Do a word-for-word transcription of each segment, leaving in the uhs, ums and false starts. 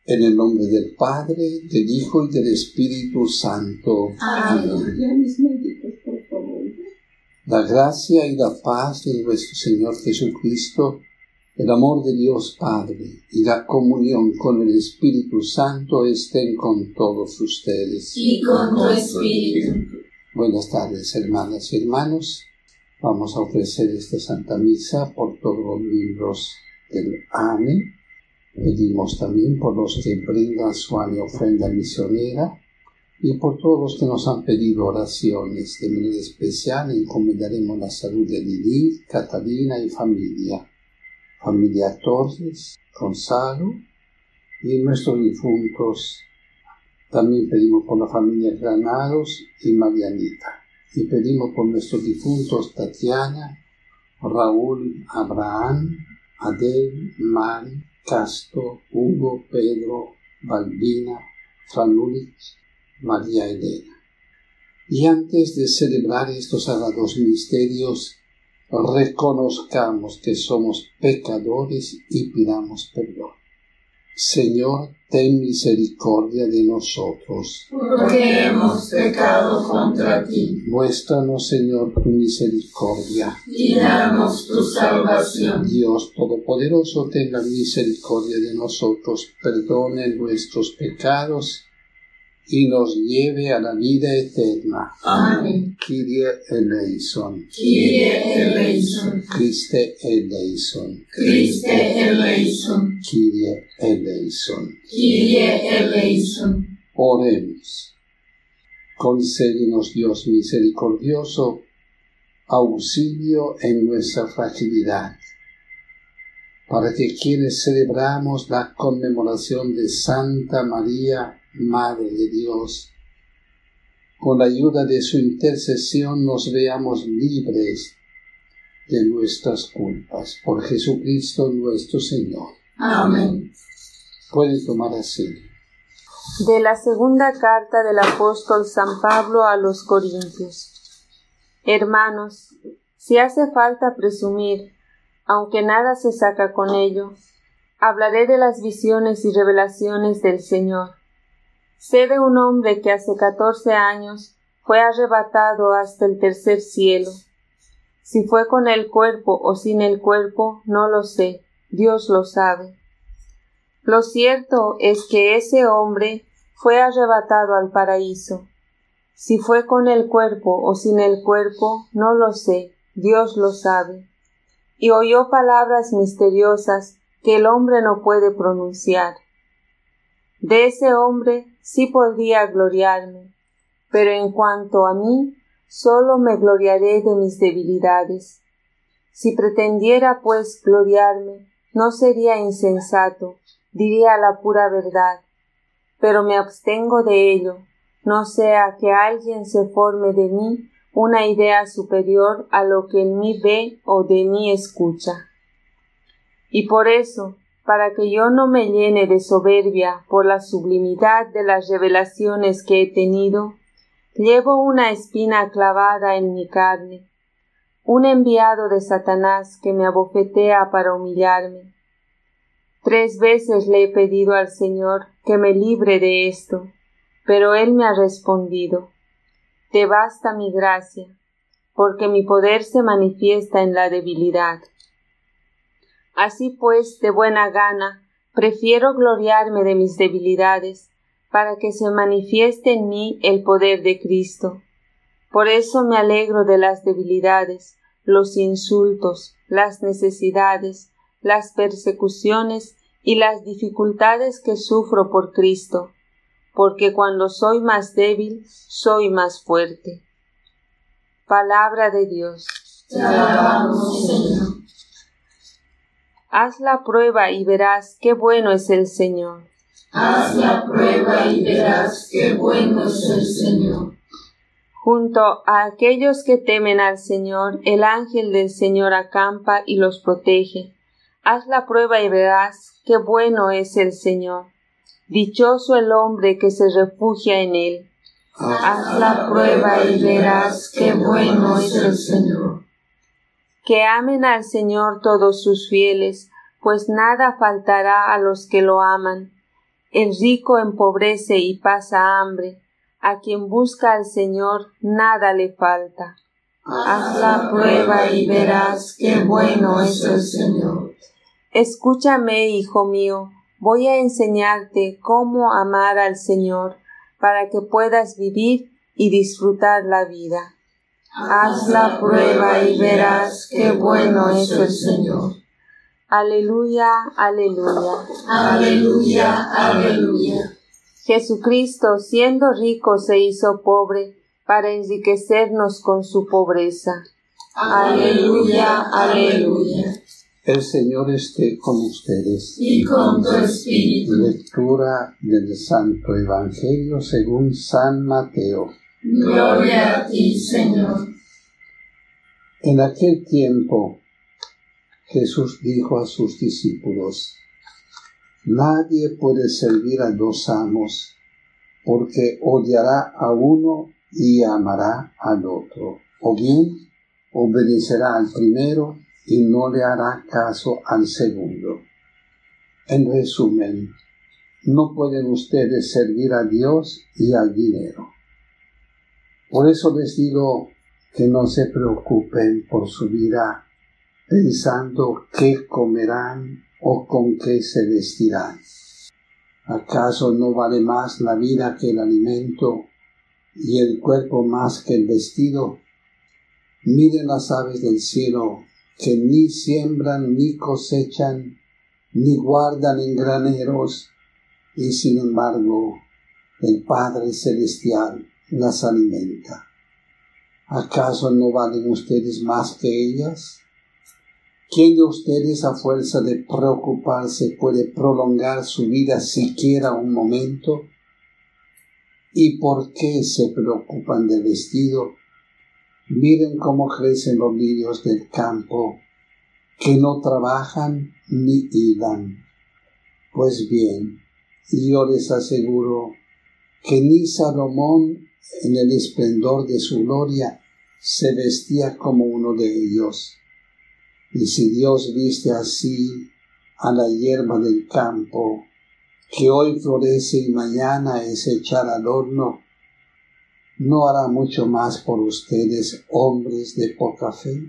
En el nombre del Padre, del Hijo y del Espíritu Santo. Amén. La gracia y la paz de nuestro Señor Jesucristo, el amor de Dios Padre y la comunión con el Espíritu Santo estén con todos ustedes. Y con tu espíritu. Buenas tardes, hermanas y hermanos. Vamos a ofrecer esta Santa Misa por todos los miembros del A M E. Pedimos también por los que brindan su ofrenda misionera y por todos los que nos han pedido oraciones. De manera especial encomendaremos la salud de Lili, Catalina y familia. Familia Torres, Gonzalo y nuestros difuntos. También pedimos por la familia Granados y Marianita. Y pedimos por nuestros difuntos Tatiana, Raúl, Abraham, Adel, Mari, Castro, Hugo, Pedro, Balbina, Franulich, María Elena. Y antes de celebrar estos sagrados misterios, reconozcamos que somos pecadores y pidamos perdón. Señor, ten misericordia de nosotros, porque hemos pecado contra ti. Muéstranos, Señor, tu misericordia y danos tu salvación. Dios Todopoderoso, tenga misericordia de nosotros, perdone nuestros pecados y nos lleve a la vida eterna. Amén. Kyrie eleison. Kyrie eleison. Christe eleison. Christe eleison. Kyrie eleison. Kyrie eleison. Oremos. Concédenos, Dios misericordioso, auxilio en nuestra fragilidad, para que quienes celebramos la conmemoración de Santa María, Madre de Dios, con la ayuda de su intercesión nos veamos libres de nuestras culpas. Por Jesucristo nuestro Señor. Amén. Pueden tomar asiento. De la segunda carta del apóstol San Pablo a los Corintios. Hermanos, si hace falta presumir, aunque nada se saca con ello, hablaré de las visiones y revelaciones del Señor. Sé de un hombre que hace catorce años fue arrebatado hasta el tercer cielo. Si fue con el cuerpo o sin el cuerpo, no lo sé, Dios lo sabe. Lo cierto es que ese hombre fue arrebatado al paraíso. Si fue con el cuerpo o sin el cuerpo, no lo sé, Dios lo sabe. Y oyó palabras misteriosas que el hombre no puede pronunciar. De ese hombre sí podría gloriarme, pero en cuanto a mí, solo me gloriaré de mis debilidades. Si pretendiera, pues, gloriarme, no sería insensato, diría la pura verdad, pero me abstengo de ello, no sea que alguien se forme de mí una idea superior a lo que en mí ve o de mí escucha. Y por eso, para que yo no me llene de soberbia por la sublimidad de las revelaciones que he tenido, llevo una espina clavada en mi carne, un enviado de Satanás que me abofetea para humillarme. Tres veces le he pedido al Señor que me libre de esto, pero Él me ha respondido: te basta mi gracia, porque mi poder se manifiesta en la debilidad. Así pues, de buena gana, prefiero gloriarme de mis debilidades, para que se manifieste en mí el poder de Cristo. Por eso me alegro de las debilidades, los insultos, las necesidades, las persecuciones y las dificultades que sufro por Cristo, porque cuando soy más débil, soy más fuerte. Palabra de Dios. Te alabamos, Señor. Haz la prueba y verás qué bueno es el Señor. Haz la prueba y verás qué bueno es el Señor. Junto a aquellos que temen al Señor, el ángel del Señor acampa y los protege. Haz la prueba y verás qué bueno es el Señor. Dichoso el hombre que se refugia en él. Haz la prueba y verás qué bueno es el Señor. Que amen al Señor todos sus fieles, pues nada faltará a los que lo aman. el rico empobrece y pasa hambre, a quien busca al Señor nada le falta. Haz la prueba y verás qué bueno es el Señor. Escúchame, hijo mío, voy a enseñarte cómo amar al Señor, para que puedas vivir y disfrutar la vida. Haz la prueba y verás qué bueno es el Señor. Aleluya, aleluya. Aleluya, aleluya. Jesucristo, siendo rico, se hizo pobre para enriquecernos con su pobreza. Aleluya, aleluya. El Señor esté con ustedes. Y con tu espíritu. Lectura del Santo Evangelio según San Mateo. Gloria a ti, Señor. En aquel tiempo, Jesús dijo a sus discípulos: Nadie puede servir a dos amos, porque odiará a uno y amará al otro, o bien obedecerá al primero y no le hará caso al segundo. En resumen, no pueden ustedes servir a Dios y al dinero. Por eso les digo que no se preocupen por su vida, pensando qué comerán o con qué se vestirán. ¿Acaso no vale más la vida que el alimento y el cuerpo más que el vestido? Miren las aves del cielo, que ni siembran ni cosechan, ni guardan en graneros, y sin embargo el Padre Celestial las alimenta. ¿Acaso no valen ustedes más que ellas? ¿Quién de ustedes, a fuerza de preocuparse, puede prolongar su vida siquiera un momento? ¿Y por qué se preocupan del vestido? Miren cómo crecen los lirios del campo, que no trabajan ni hilan. Pues bien, yo les aseguro que ni Salomón, en el esplendor de su gloria, se vestía como uno de ellos. Y si Dios viste así a la hierba del campo, que hoy florece y mañana es echada al horno, ¿no hará mucho más por ustedes, hombres de poca fe?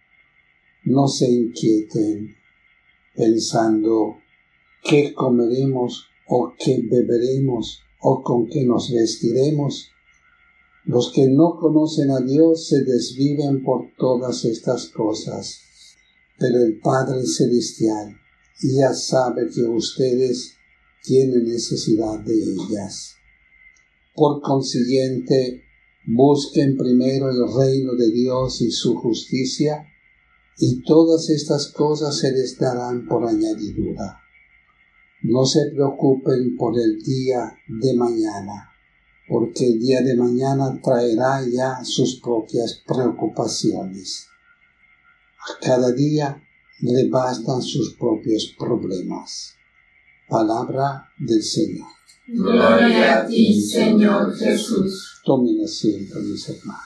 No se inquieten pensando qué comeremos o qué beberemos o con qué nos vestiremos. Los que no conocen a Dios se desviven por todas estas cosas, pero el Padre Celestial ya sabe que ustedes tienen necesidad de ellas. Por consiguiente, busquen primero el reino de Dios y su justicia, y todas estas cosas se les darán por añadidura. No se preocupen por el día de mañana, porque el día de mañana traerá ya sus propias preocupaciones. A cada día le bastan sus propios problemas. Palabra del Señor. Gloria a ti, Señor Jesús. Tomen asiento, mis hermanos.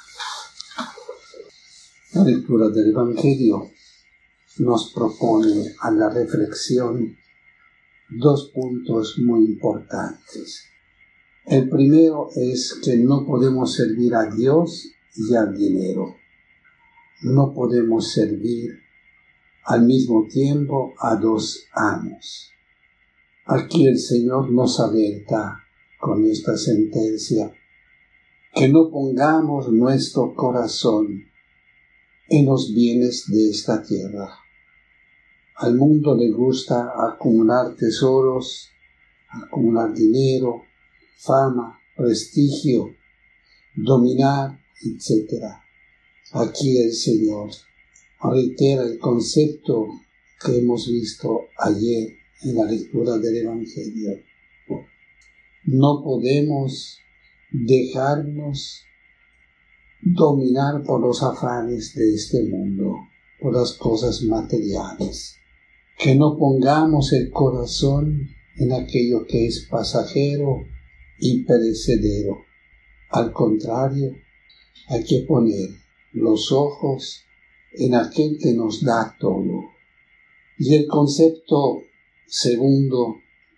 La lectura del Evangelio nos propone a la reflexión dos puntos muy importantes. El primero es que no podemos servir a Dios y al dinero. No podemos servir al mismo tiempo a dos amos. Aquí el Señor nos alerta con esta sentencia, que no pongamos nuestro corazón en los bienes de esta tierra. Al mundo le gusta acumular tesoros, acumular dinero, fama, prestigio, dominar, etcétera. Aquí el Señor reitera el concepto que hemos visto ayer en la lectura del Evangelio. No podemos dejarnos dominar por los afanes de este mundo, por las cosas materiales. Que no pongamos el corazón en aquello que es pasajero y perecedero. Al contrario, hay que poner los ojos en aquel que nos da todo. Y el concepto segundo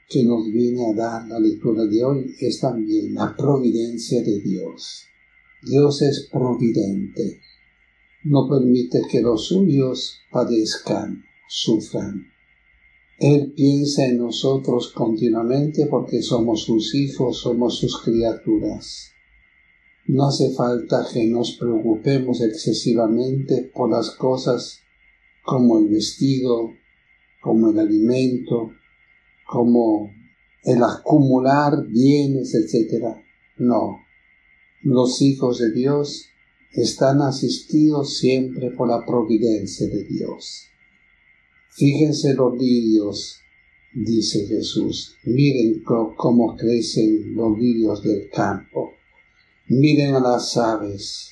que nos viene a dar la lectura de hoy es también la providencia de Dios. Dios es providente. No permite que los suyos padezcan, sufran. Él piensa en nosotros continuamente porque somos sus hijos, somos sus criaturas. No hace falta que nos preocupemos excesivamente por las cosas como el vestido, como el alimento, como el acumular bienes, etcétera. No, los hijos de Dios están asistidos siempre por la providencia de Dios. Fíjense los lirios, dice Jesús, miren cómo crecen los lirios del campo, miren a las aves.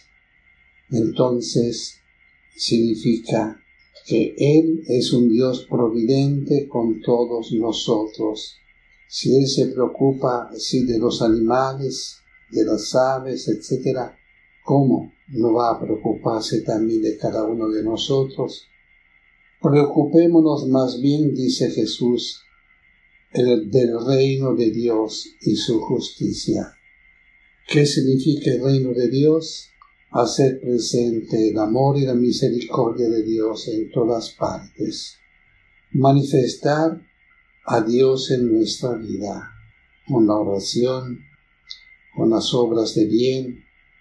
Entonces significa que Él es un Dios providente con todos nosotros. Si Él se preocupa sí, de los animales, de las aves, etcétera, ¿cómo no va a preocuparse también de cada uno de nosotros? Preocupémonos más bien, dice Jesús, el, del reino de Dios y su justicia. ¿Qué significa el reino de Dios? Hacer presente el amor y la misericordia de Dios en todas partes. Manifestar a Dios en nuestra vida, con la oración, con las obras de bien,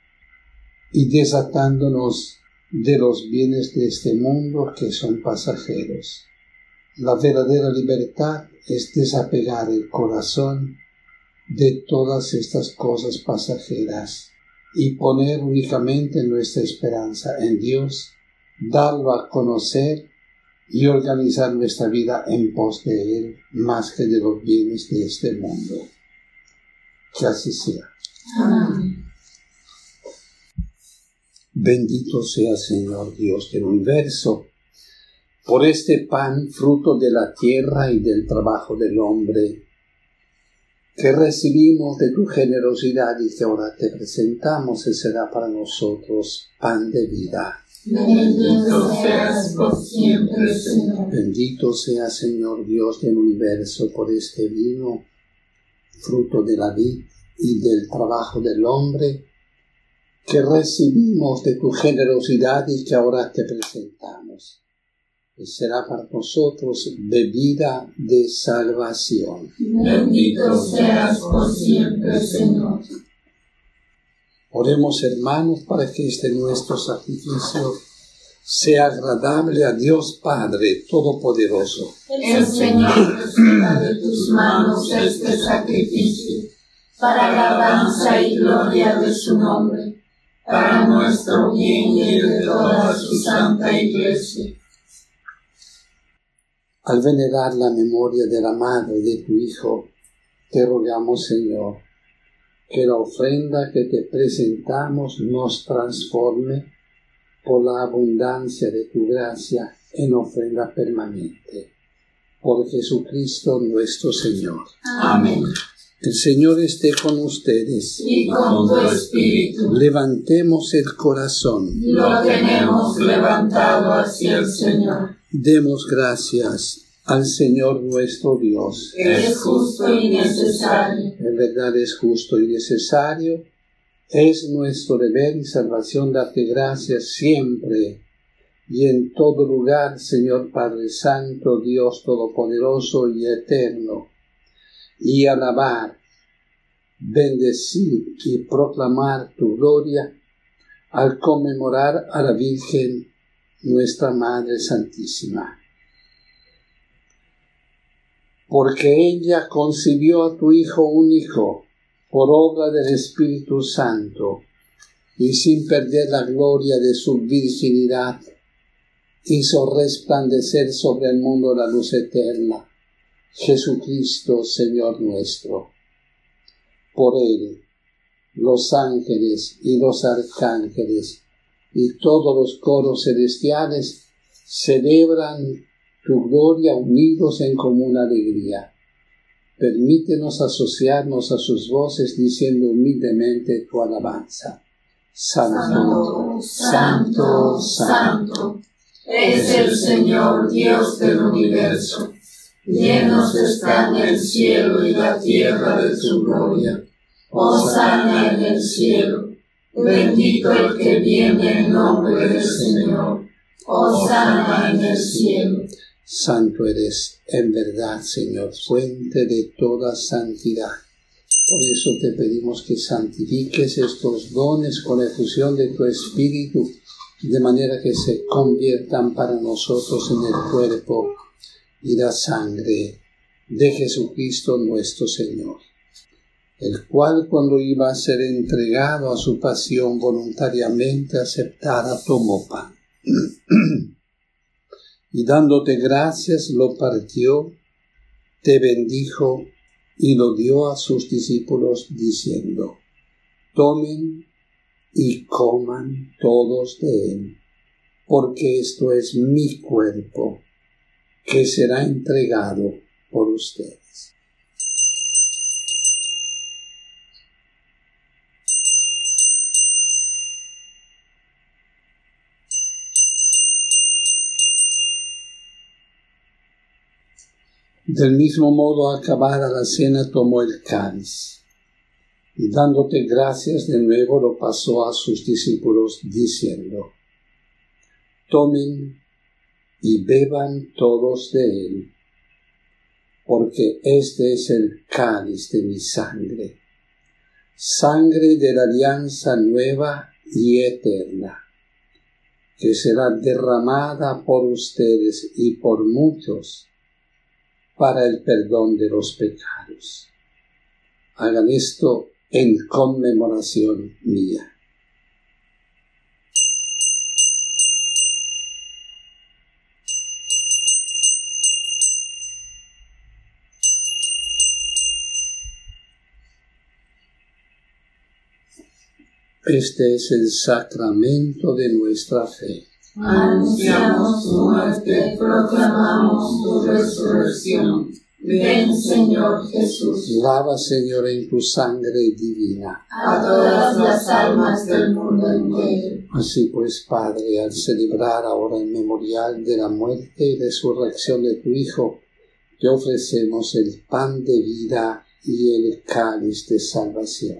y desatándonos de los bienes de este mundo que son pasajeros. La verdadera libertad es desapegar el corazón de todas estas cosas pasajeras y poner únicamente nuestra esperanza en Dios, darlo a conocer y organizar nuestra vida en pos de Él más que de los bienes de este mundo. Que así sea. Amén. Bendito sea Señor Dios del universo, por este pan fruto de la tierra y del trabajo del hombre, que recibimos de tu generosidad y que ahora te presentamos, y será para nosotros pan de vida. Bendito seas por siempre, Señor. Bendito sea Señor Dios del universo, por este vino, fruto de la vid y del trabajo del hombre, que recibimos de tu generosidad y que ahora te presentamos. Y será para nosotros bebida de salvación. Bendito seas por siempre, Señor. Oremos, hermanos, para que este nuestro sacrificio sea agradable a Dios Padre Todopoderoso. El Señor reciba de tus manos este sacrificio, para alabanza y gloria de su nombre, para nuestro bien y el de toda su santa Iglesia. Al venerar la memoria de la madre de tu Hijo, te rogamos, Señor, que la ofrenda que te presentamos nos transforme por la abundancia de tu gracia en ofrenda permanente. Por Jesucristo nuestro Señor. Amén. El Señor esté con ustedes. Y con tu espíritu. Levantemos el corazón. Lo tenemos levantado hacia el Señor. Demos gracias al Señor nuestro Dios. Es justo y necesario. En verdad es justo y necesario. Es nuestro deber y salvación darte gracias siempre y en todo lugar, Señor Padre Santo, Dios Todopoderoso y Eterno, y alabar, bendecir y proclamar tu gloria al conmemorar a la Virgen, nuestra Madre Santísima. Porque ella concibió a tu Hijo único por obra del Espíritu Santo, y sin perder la gloria de su virginidad, hizo resplandecer sobre el mundo la luz eterna, Jesucristo, Señor nuestro. Por Él, los ángeles y los arcángeles y todos los coros celestiales celebran tu gloria unidos en común alegría. Permítenos asociarnos a sus voces diciendo humildemente tu alabanza. Santo, santo, santo, es el Señor Dios del universo. Llenos están el cielo y la tierra de tu gloria. Hosana en el cielo. Bendito el que viene en nombre del Señor. Hosana en el cielo. Santo eres, en verdad, Señor, fuente de toda santidad. Por eso te pedimos que santifiques estos dones con la efusión de tu Espíritu, de manera que se conviertan para nosotros en el cuerpo y la sangre de Jesucristo nuestro Señor, el cual, cuando iba a ser entregado a su pasión voluntariamente aceptada, tomó pan y dándote gracias lo partió, te bendijo y lo dio a sus discípulos diciendo: tomen y coman todos de él, porque esto es mi cuerpo, que será entregado por ustedes. Del mismo modo, acabada la cena, tomó el cáliz, y dándote gracias de nuevo lo pasó a sus discípulos, diciendo: tomen y beban todos de él, porque este es el cáliz de mi sangre, sangre de la alianza nueva y eterna, que será derramada por ustedes y por muchos para el perdón de los pecados. Hagan esto en conmemoración mía. Este es el sacramento de nuestra fe. Anunciamos tu muerte, proclamamos tu resurrección. Ven, Señor Jesús. Lava, Señor, en tu sangre divina a todas las almas del mundo entero. Así pues, Padre, al celebrar ahora el memorial de la muerte y resurrección de tu Hijo, te ofrecemos el pan de vida y el cáliz de salvación.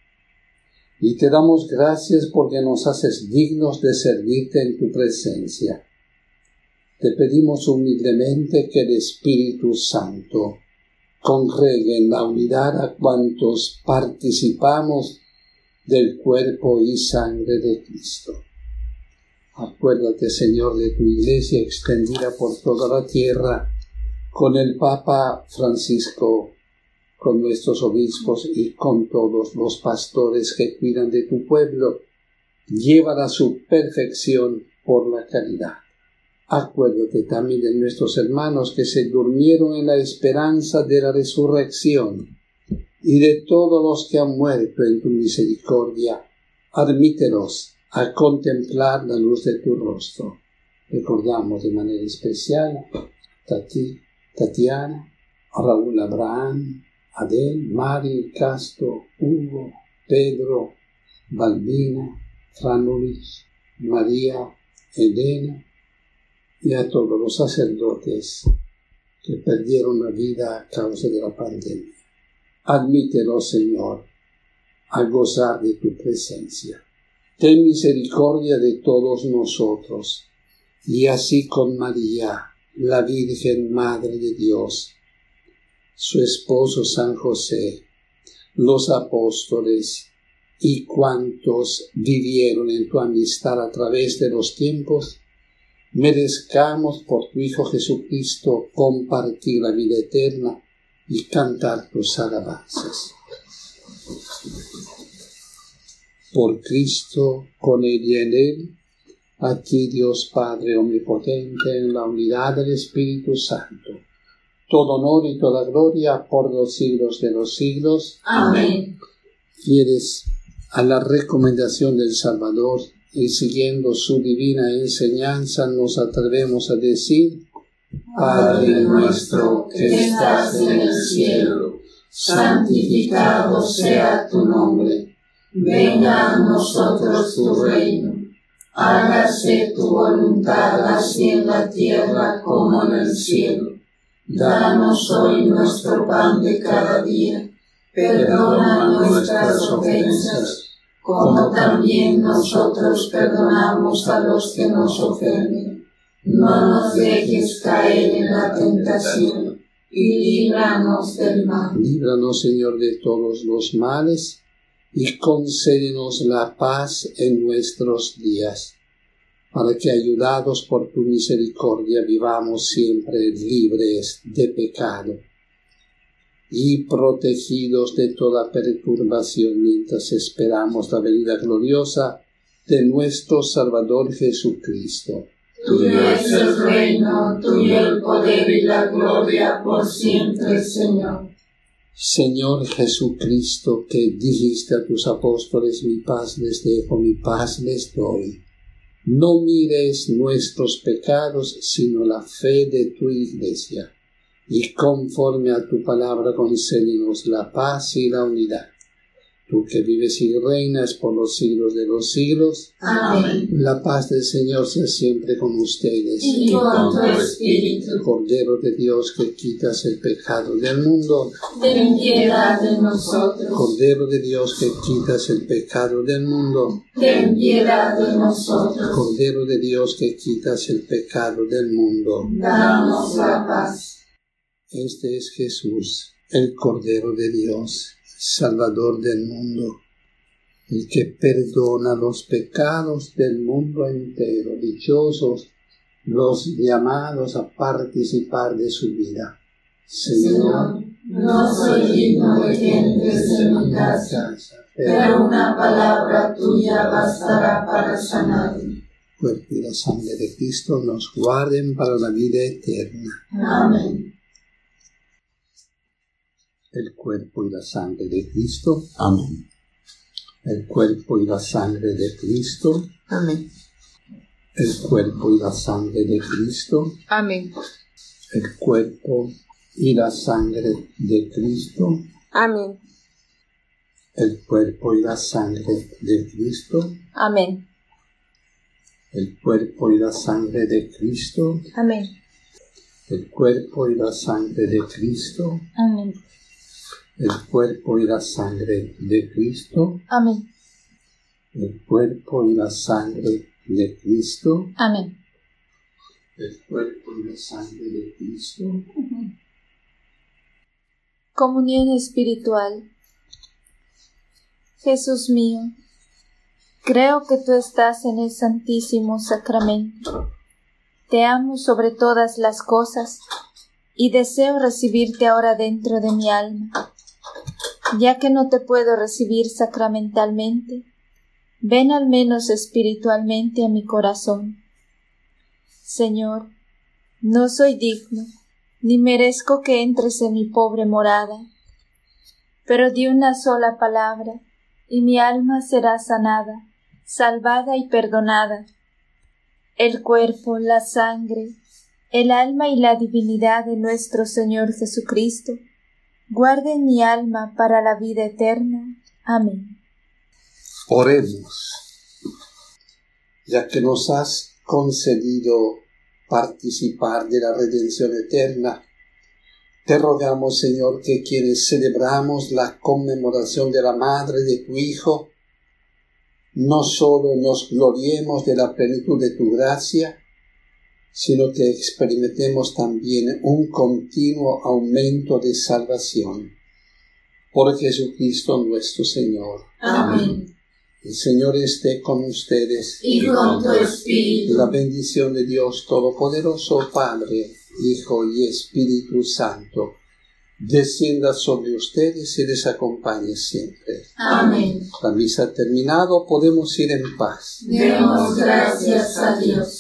Y te damos gracias porque nos haces dignos de servirte en tu presencia. Te pedimos humildemente que el Espíritu Santo congregue en la unidad a cuantos participamos del cuerpo y sangre de Cristo. Acuérdate, Señor, de tu Iglesia extendida por toda la tierra, con el Papa Francisco, con nuestros obispos y con todos los pastores que cuidan de tu pueblo. Llévala a su perfección por la caridad. Acuérdate también de nuestros hermanos que se durmieron en la esperanza de la resurrección y de todos los que han muerto en tu misericordia. Admítelos a contemplar la luz de tu rostro. Recordamos de manera especial a Tati, Tatiana, a Raúl Abraham, Adel, Mari, Castro, Hugo, Pedro, Balbina, Franulis, María, Elena, y a todos los sacerdotes que perdieron la vida a causa de la pandemia. Admítelos, Señor, a gozar de tu presencia. Ten misericordia de todos nosotros, y así con María, la Virgen Madre de Dios, su esposo San José, los apóstoles y cuantos vivieron en tu amistad a través de los tiempos, merezcamos por tu Hijo Jesucristo compartir la vida eterna y cantar tus alabanzas. Por Cristo, con Él y en Él, a ti, Dios Padre omnipotente, en la unidad del Espíritu Santo, todo honor y toda gloria por los siglos de los siglos. Amén. Fieles a la recomendación del Salvador y siguiendo su divina enseñanza, nos atrevemos a decir: Padre nuestro que estás en el cielo, santificado sea tu nombre. Venga a nosotros tu reino. Hágase tu voluntad así en la tierra como en el cielo. Danos hoy nuestro pan de cada día. Perdona nuestras ofensas, como también nosotros perdonamos a los que nos ofenden. No nos dejes caer en la tentación, y líbranos del mal. Líbranos, Señor, de todos los males, y concédenos la paz en nuestros días, para que, ayudados por tu misericordia, vivamos siempre libres de pecado y protegidos de toda perturbación, mientras esperamos la venida gloriosa de nuestro Salvador Jesucristo. Tuyo es el reino, tuyo el poder y la gloria por siempre, Señor. Señor Jesucristo, que dijiste a tus apóstoles: mi paz les dejo, mi paz les doy. No mires nuestros pecados, sino la fe de tu Iglesia, y conforme a tu palabra concédenos la paz y la unidad. Tú que vives y reinas por los siglos de los siglos. Amén. La paz del Señor sea siempre con ustedes. Y con tu espíritu. Cordero de Dios, que quitas el pecado del mundo. Ten piedad de nosotros. Cordero de Dios, que quitas el pecado del mundo. Ten piedad de nosotros. Cordero de Dios, que quitas el pecado del mundo. Danos la paz. Este es Jesús, el Cordero de Dios, Salvador del mundo, el que perdona los pecados del mundo entero. Dichosos los llamados a participar de su vida. Señor, Señor, no soy digno de que entres en mi casa, pero una palabra tuya bastará para sanarme. Cuerpo y la sangre de Cristo nos guarden para la vida eterna. Amén. El cuerpo y la sangre de Cristo. Amén. El cuerpo y la sangre de Cristo. Amén. El cuerpo y la sangre de Cristo. Amén. El cuerpo y la sangre de Cristo. Amén. El cuerpo y la sangre de Cristo. Amén. El cuerpo y la sangre de Cristo. Amén. El cuerpo y la sangre de Cristo. Amén. El cuerpo y la sangre de Cristo. Amén. El cuerpo y la sangre de Cristo. Amén. El cuerpo y la sangre de Cristo. Comunión espiritual. Jesús mío, creo que tú estás en el Santísimo Sacramento. Te amo sobre todas las cosas y deseo recibirte ahora dentro de mi alma. Ya que no te puedo recibir sacramentalmente, ven al menos espiritualmente a mi corazón. Señor, no soy digno, ni merezco que entres en mi pobre morada, pero di una sola palabra, y mi alma será sanada, salvada y perdonada. El cuerpo, la sangre, el alma y la divinidad de nuestro Señor Jesucristo guarden mi alma para la vida eterna. Amén. Oremos. Ya que nos has concedido participar de la redención eterna, te rogamos, Señor, que quienes celebramos la conmemoración de la Madre de tu Hijo, no solo nos gloriemos de la plenitud de tu gracia, sino que experimentemos también un continuo aumento de salvación. Por Jesucristo nuestro Señor. Amén. El Señor esté con ustedes. Y con tu espíritu. La bendición de Dios Todopoderoso, Padre, Hijo y Espíritu Santo, descienda sobre ustedes y les acompañe siempre. Amén. La misa ha terminado, podemos ir en paz. Demos gracias a Dios.